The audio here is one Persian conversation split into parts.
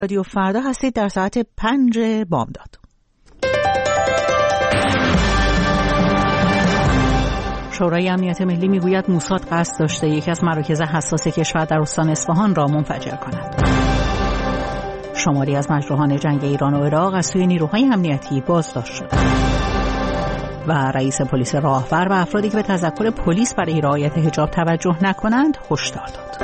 رادیو فردا هستید در ساعت 5 بامداد. شورای امنیت ملی میگوید موساد قصد داشته یکی از مراکز حساس کشور در استان اصفهان را منفجر کند. شماری از مجروحان جنگ ایران و عراق از سوی نیروهای امنیتی بازداشت شد. و رئیس پلیس راهور و افرادی که به تذکر پلیس برای رعایت حجاب توجه نکنند هشدار داد.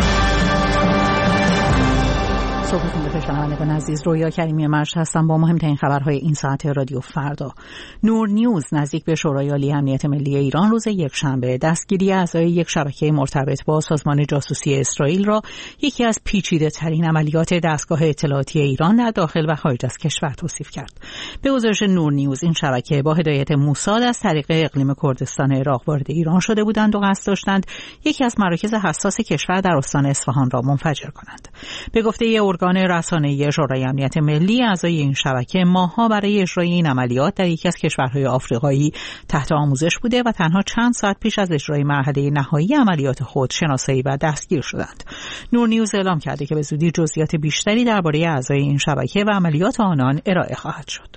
صبحتون بخیر شنوندگان عزیز، رویا کریمی مرج هستم با مهمترین خبرهای این ساعت رادیو فردا. نور نیوز نزدیک به شورای عالی امنیت ملی ایران روز یکشنبه دستگیری اعضای یک شبکه مرتبط با سازمان جاسوسی اسرائیل را یکی از پیچیده‌ترین عملیات دستگاه اطلاعاتی ایران در داخل و خارج از کشور توصیف کرد. به گزارش نور نیوز این شبکه با هدایت موساد از طریق اقلیم کردستان عراق وارد ایران شده بودند و قصد داشتند یکی از مراکز حساس کشور در استان اصفهان را منفجر کنند. به گفته ارگان رسانه‌ای شورای امنیت ملی، اعضای این شبکه ماه‌ها برای اجرای این عملیات در یکی از کشورهای آفریقایی تحت آموزش بوده و تنها چند ساعت پیش از اجرای مرحله نهایی عملیات خود شناسایی و دستگیر شدند. نور نیوز اعلام کرده که به زودی جزئیات بیشتری درباره اعضای این شبکه و عملیات آنان ارائه خواهد شد.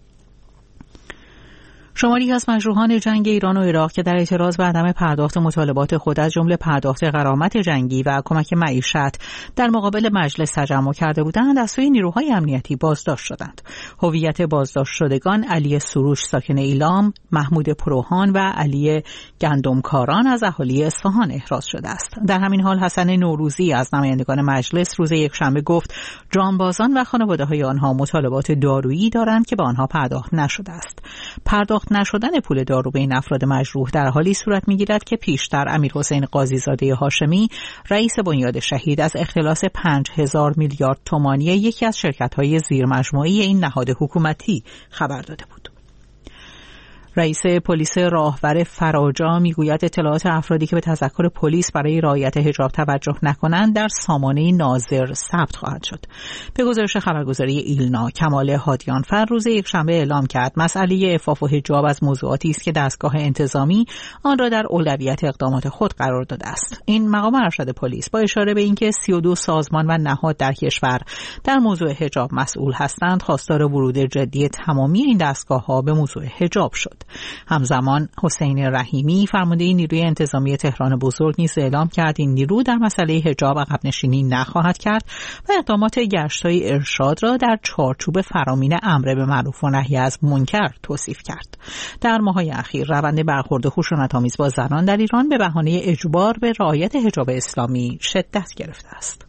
شماری از مجروحان جنگ ایران و عراق که در اعتراض به عدم پرداخت مطالبات خود از جمله پرداخت غرامت جنگی و کمک معیشت در مقابل مجلس تجمع کرده بودند از سوی نیروهای امنیتی بازداشت شدند. هویت بازداشت شدگان علی سروش ساکن ایلام، محمود پروهان و علی گندمکاران از اهالی اصفهان احراز شده است. در همین حال حسن نوروزی از نمایندگان مجلس روز یکشنبه گفت جانبازان و خانواده‌های آنها مطالبات دارویی دارند که به آنها پرداخت نشده است. پرداخت نشدن پول دارو به این افراد مجروح در حالی صورت می‌گیرد که پیشتر امیرحسین قاضی‌زاده هاشمی رئیس بنیاد شهید از اختلاس 5000 میلیارد تومانی یکی از شرکت‌های زیرمجموعه این نهاد حکومتی خبر داده بود. رئیس پلیس راهور فراجا میگوید اطلاعات افرادی که به تذکر پلیس برای رعایت حجاب توجه نکنند در سامانه ناظر ثبت خواهد شد. به گزارش خبرگزاری ایلنا، کمال هادیانفر روز یکشنبه اعلام کرد مسئله عفاف و حجاب از موضوعاتی است که دستگاه انتظامی آن را در اولویت اقدامات خود قرار داده است. این مقام ارشد پلیس با اشاره به اینکه 32 سازمان و نهاد در کشور در موضوع حجاب مسئول هستند، خواستار ورود جدی تمامی این دستگاه‌ها به موضوع حجاب شد. همزمان حسین رحیمی فرمانده نیروی انتظامی تهران بزرگ نیز اعلام کرد این نیرو در مسئله حجاب عقب نشینی نخواهد کرد و اقدامات گشت‌های ارشاد را در چارچوب فرامین امر به معروف و نهی از منکر توصیف کرد. در ماه‌های اخیر روند برخورد خشونت‌آمیز با زنان در ایران به بهانه اجبار به رعایت حجاب اسلامی شدت گرفته است.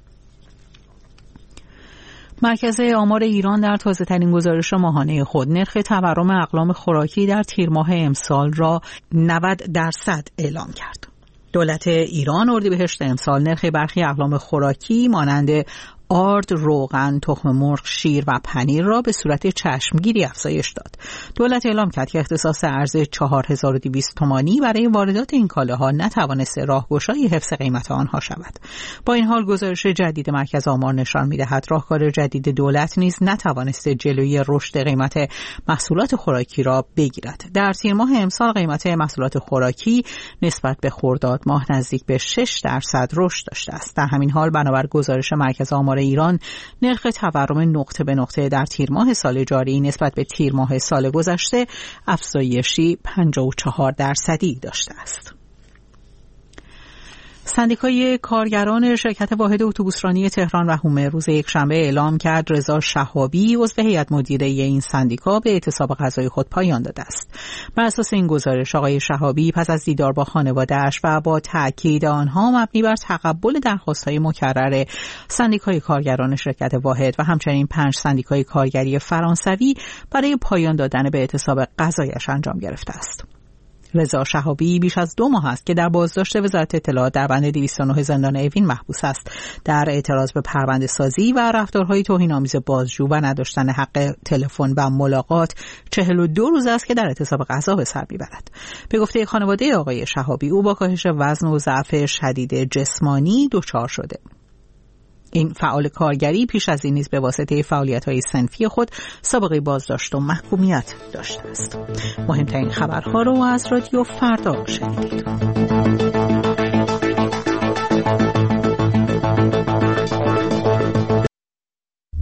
مرکز آمار ایران در تازه‌ترین گزارش ماهانه خود نرخ تورم اقلام خوراکی در تیر ماه امسال را 90% اعلام کرد. دولت ایران اردیبهشت امسال نرخ برخی اقلام خوراکی مانند آرد، روغن، تخم مرغ، شیر و پنیر را به صورت چشمگیری افزایش داد. دولت اعلام کرد که اختصاص ارز 4200 تومانی برای واردات این کالاها نتوانسته راهگشای حفظ قیمت آنها شود. با این حال گزارش جدید مرکز آمار نشان می‌دهد راهکار جدید دولت نیز نتوانسته جلوی رشد قیمت محصولات خوراکی را بگیرد. در تیر ماه امسال قیمت محصولات خوراکی نسبت به خرداد ماه نزدیک به 6% رشد داشته است. در همین حال بنابر گزارش مرکز آمار ایران نرخ تورم نقطه به نقطه در تیر ماه سال جاری نسبت به تیر ماه سال گذشته افزایشی 54% داشته است. سندیکای کارگران شرکت واحد اتوبوسرانی تهران و هومه روز یکشنبه اعلام کرد رضا شهابی عضو هیئت مدیره این سندیکا به اعتصاب غذای خود پایان داده است. بر اساس این گزارش آقای شهابی پس از دیدار با خانواده‌اش و با تاکید آنها مبنی بر تقبل درخواست‌های مکرر سندیکای کارگران شرکت واحد و همچنین 5 سندیکای کارگری فرانسوی برای پایان دادن به اعتصاب غذایش انجام گرفته است. رضا شهابی بیش از 2 ماه است که در بازداشت وزارت اطلاعات در بند 209 زندان اوین محبوس است. در اعتراض به پرونده سازی و رفتارهای توهین‌آمیز بازجو و نداشتن حق تلفن و ملاقات 42 روز است که در اعتصاب غذا به سر می‌برد. به گفته خانواده آقای شهابی او با کاهش وزن و ضعف شدید جسمانی دچار شده. این فعال کارگری پیش از این نیز به واسطه فعالیت‌های صنفی خود سابقه بازداشت و محکومیت داشته است. مهمترین خبرها رو از رادیو فردا شنیدید.